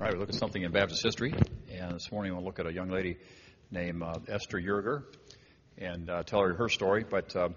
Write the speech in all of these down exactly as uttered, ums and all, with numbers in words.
Right, we look at something in Baptist history, and this morning we'll look at a young lady named uh, Esther Yerger and uh, tell her her story. But uh,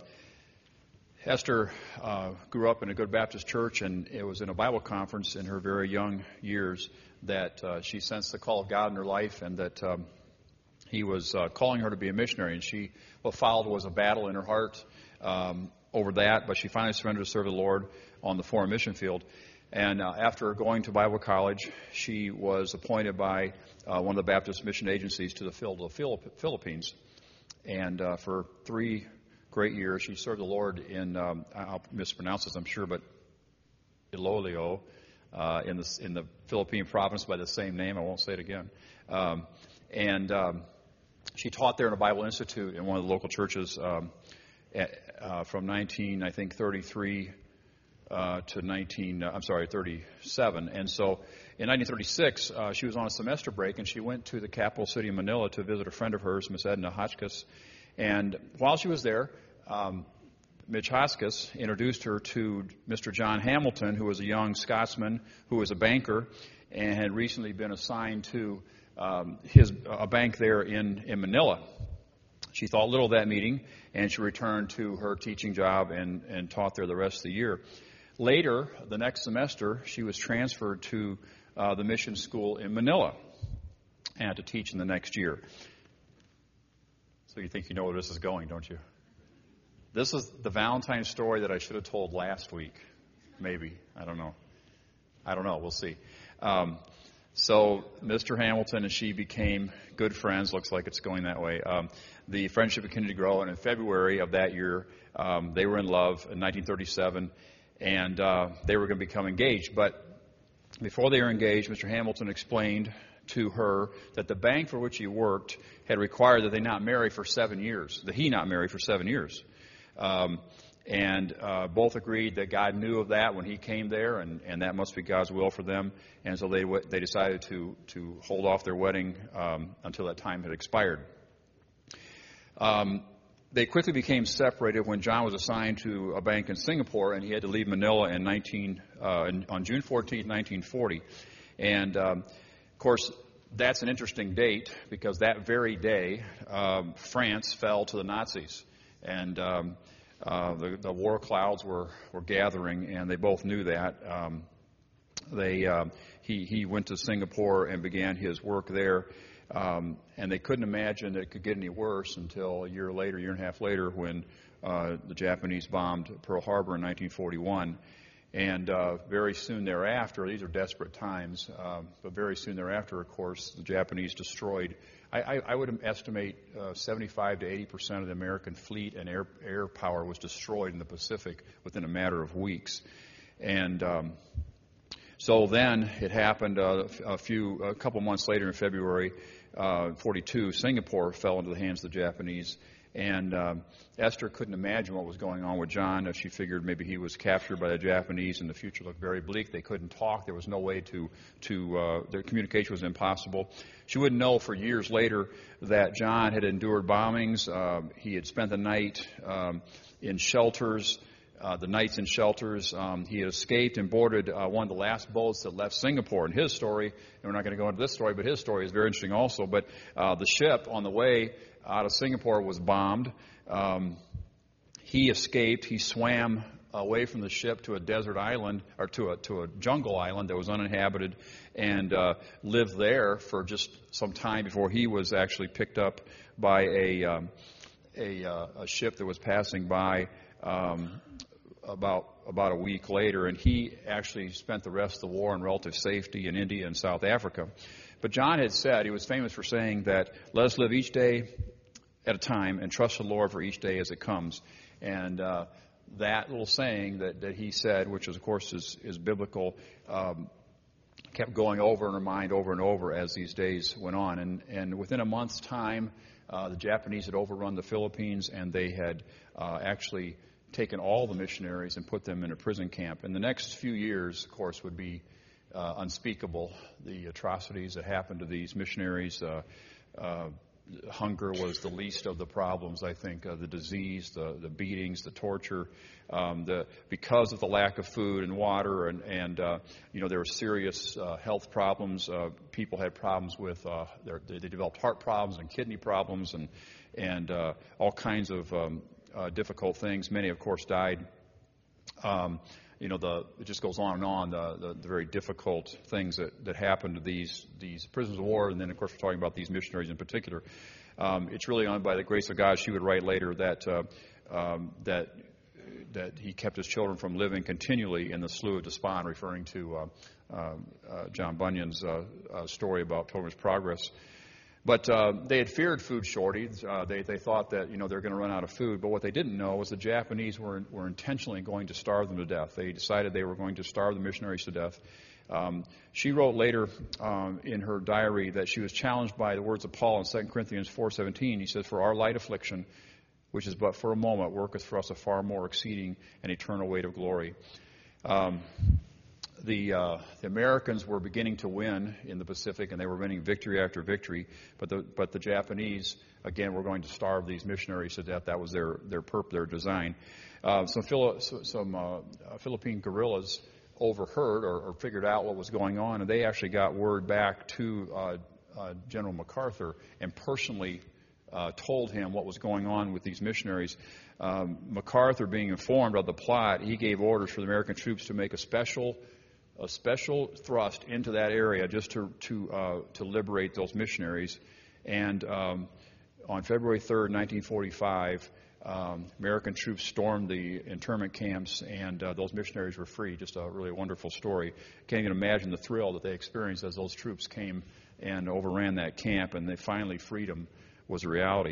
Esther uh, grew up in a good Baptist church, and it was in a Bible conference in her very young years that uh, she sensed the call of God in her life, and that um, He was uh, calling her to be a missionary. And she, what followed was a battle in her heart um, over that, but she finally surrendered to serve the Lord on the foreign mission field. And uh, after going to Bible college, she was appointed by uh, one of the Baptist mission agencies to the field of the Philippines. And uh, for three great years, she served the Lord in, um, I'll mispronounce this, I'm sure, but Iloilo, uh, in the in the Philippine province by the same name. I won't say it again. Um, and um, she taught there in a Bible institute in one of the local churches um, at, uh, from nineteen, I think, thirty-three. Uh, to nineteen, uh, I'm sorry, thirty-seven. And so in nineteen thirty-six, uh, she was on a semester break, and she went to the capital city of Manila to visit a friend of hers, Miss Edna Hotchkiss. And while she was there, um, Mitch Hotchkiss introduced her to Mister John Hamilton, who was a young Scotsman who was a banker and had recently been assigned to um, his a bank there in, in Manila. She thought little of that meeting, and she returned to her teaching job and, and taught there the rest of the year. Later, the next semester, she was transferred to uh, the mission school in Manila and had to teach in the next year. So you think you know where this is going, don't you? This is the Valentine story that I should have told last week. Maybe. I don't know. I don't know. We'll see. Um, so Mister Hamilton and she became good friends. Looks like it's going that way. Um, the friendship continued to grow, and in February of that year, um, they were in love in nineteen thirty-seven. And uh, they were going to become engaged. But before they were engaged, Mister Hamilton explained to her that the bank for which he worked had required that they not marry for seven years, that he not marry for seven years. Um, and uh, both agreed that God knew of that when he came there, and, and that must be God's will for them. And so they they decided to, to hold off their wedding um, until that time had expired. Um They quickly became separated when John was assigned to a bank in Singapore, and he had to leave Manila in nineteen uh, on June fourteenth, nineteen forty. And um, of course, that's an interesting date because that very day, um, France fell to the Nazis, and um, uh, the, the war clouds were, were gathering, and they both knew that. Um, they um, he he went to Singapore and began his work there. Um, and they couldn't imagine that it could get any worse until a year later, a year and a half later, when uh, the Japanese bombed Pearl Harbor in nineteen forty-one. And uh, very soon thereafter, these are desperate times, uh, but very soon thereafter, of course, the Japanese destroyed, I, I, I would estimate uh, seventy-five to eighty percent of the American fleet and air, air power was destroyed in the Pacific within a matter of weeks. And um, so then it happened uh, a few, a couple months later in February, Uh, forty-two, Singapore fell into the hands of the Japanese, and um, Esther couldn't imagine what was going on with John. As she figured maybe he was captured by the Japanese, and the future looked very bleak. They couldn't talk. There was no way to to uh, their communication was impossible. She wouldn't know for years later that John had endured bombings. Uh, he had spent the night um, in shelters. Uh, the nights in shelters. Um, he had escaped and boarded uh, one of the last boats that left Singapore. And his story, and we're not going to go into this story, but his story is very interesting also. But uh, the ship on the way out of Singapore was bombed. Um, he escaped. He swam away from the ship to a desert island, or to a to a jungle island that was uninhabited, and uh, lived there for just some time before he was actually picked up by a um, a, uh, a ship that was passing by. Um, About about a week later, and he actually spent the rest of the war in relative safety in India and South Africa. But John had said, he was famous for saying that, let us live each day at a time and trust the Lord for each day as it comes. And uh, that little saying that, that he said, which is, of course is, is biblical, um, kept going over in her mind over and over as these days went on. And, and within a month's time, uh, the Japanese had overrun the Philippines, and they had uh, actually taken all the missionaries and put them in a prison camp. And the next few years, of course, would be uh, unspeakable. The atrocities that happened to these missionaries, uh, uh, hunger was the least of the problems, I think. Uh, the disease, the, the beatings, the torture, um, the because of the lack of food and water, and, and uh, you know, there were serious uh, health problems. Uh, people had problems with, uh, their, they developed heart problems and kidney problems and, and uh, all kinds of um, uh, difficult things. Many, of course, died. Um, you know, the, it just goes on and on, the, the, the very difficult things that, that happened to these, these prisoners of war, and then, of course, we're talking about these missionaries in particular. Um, it's really only by the grace of God, she would write later, that uh, um, that that he kept his children from living continually in the Slough of Despond, referring to uh, uh, uh, John Bunyan's uh, uh, story about Pilgrim's Progress. But uh, they had feared food shortage. Uh, they, they thought that, you know, they're going to run out of food. But what they didn't know was the Japanese were, were intentionally going to starve them to death. They decided they were going to starve the missionaries to death. Um, she wrote later um, in her diary that she was challenged by the words of Paul in Second Corinthians four seventeen. He says, "For our light affliction, which is but for a moment, worketh for us a far more exceeding and eternal weight of glory." Um, The, uh, the Americans were beginning to win in the Pacific, and they were winning victory after victory. But the but the Japanese, again, were going to starve these missionaries to death. That was their their perp, their design. Uh, some Phili- some uh, Philippine guerrillas overheard or, or figured out what was going on, and they actually got word back to uh, uh, General MacArthur and personally uh, told him what was going on with these missionaries. Um, MacArthur, being informed of the plot, he gave orders for the American troops to make a special a special thrust into that area just to to uh, to liberate those missionaries. And um, on February third, nineteen forty-five, um, American troops stormed the internment camps, and uh, those missionaries were free. Just a really wonderful story. Can't even imagine the thrill that they experienced as those troops came and overran that camp, and they finally freedom was a reality.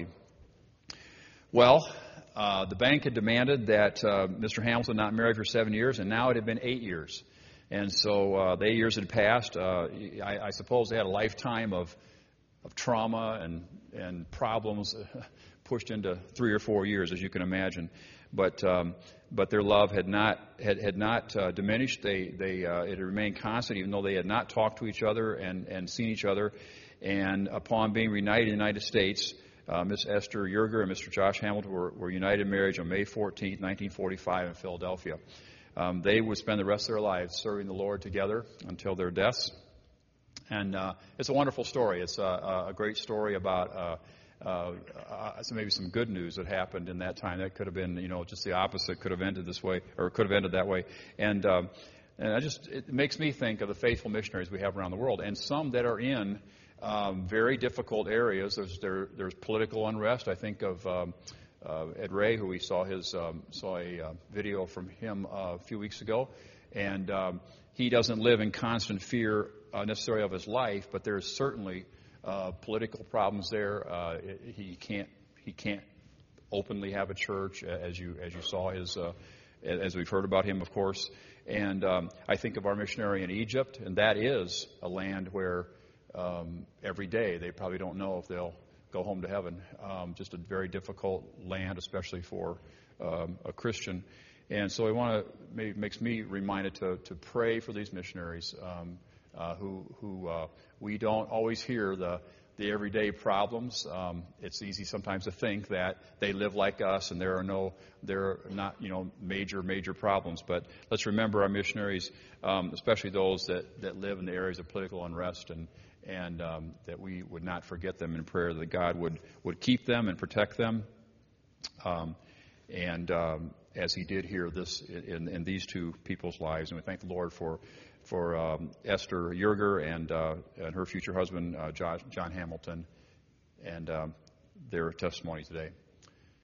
Well, uh, the bank had demanded that uh, Mister Hamilton not marry for seven years, and now it had been eight years. And so uh, the eight years had passed. Uh, I, I suppose they had a lifetime of of trauma and and problems pushed into three or four years, as you can imagine. But um, but their love had not had had not uh, diminished. They they uh, it had remained constant, even though they had not talked to each other and and seen each other. And upon being reunited in the United States, uh, Miss Esther Yerger and Mister Josh Hamilton were, were united in marriage on May fourteenth, nineteen forty-five, in Philadelphia. Um, they would spend the rest of their lives serving the Lord together until their deaths. And uh, it's a wonderful story. It's a, a great story about uh, uh, uh, maybe some good news that happened in that time. That could have been, you know, just the opposite. Could have ended this way, or could have ended that way. And um, and I just it makes me think of the faithful missionaries we have around the world, and some that are in um, very difficult areas. There's there, there's political unrest. I think of Um, Uh, Ed Ray, who we saw his um, saw a uh, video from him uh, a few weeks ago, and um, he doesn't live in constant fear uh, necessarily of his life, but there's certainly uh, political problems there. Uh, he can't he can't openly have a church, as you as you saw his uh, as we've heard about him, of course. And um, I think of our missionary in Egypt, and that is a land where um, every day they probably don't know if they'll go home to heaven. Um, just a very difficult land, especially for um, a Christian. And so I want to, maybe makes me reminded to, to pray for these missionaries um, uh, who, who uh, we don't always hear the, the everyday problems. Um, it's easy sometimes to think that they live like us and there are no, there are not, you know, major, major problems. But let's remember our missionaries, um, especially those that, that live in the areas of political unrest, and and um, that we would not forget them in prayer, that God would, would keep them and protect them, um, and um, as He did here this in, in these two people's lives. And we thank the Lord for for um, Esther Yerger and uh, and her future husband, uh, John, John Hamilton, and um, their testimony today.